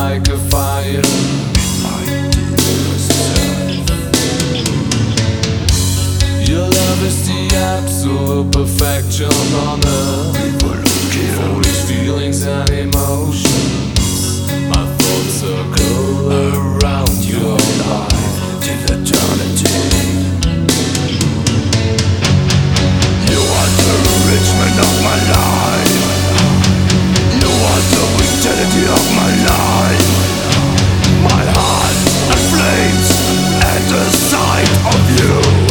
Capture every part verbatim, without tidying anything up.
like a fire. Your love is the absolute perfection on earth. For these feelings and emotions, my thoughts circle around your life till eternity. You are the enrichment of my life. You are the vitality of my life. My heart inflames at the sight of you.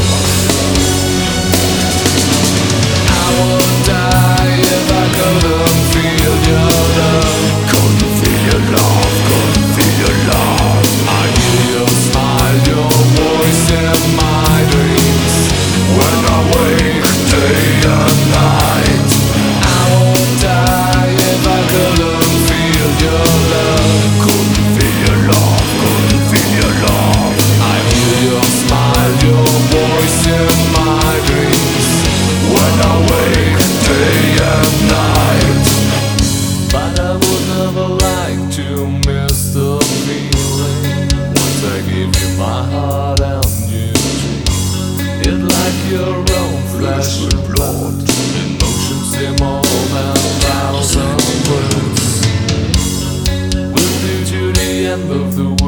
I would die if I couldn't feel your love. Couldn't feel your love, couldn't feel your love. I hear your smile, your voice in my dreams. When I wake day and night, I would die if I couldn't feel your love. Couldn't feel your love, couldn't feel your love. I hear your smile, your voice in my dreams. When I wake day and night. But I would never like to miss the feeling. Once I give you my heart and you treat it like your own flesh and blood. Emotions say more than thousand words. With you to the end of the world.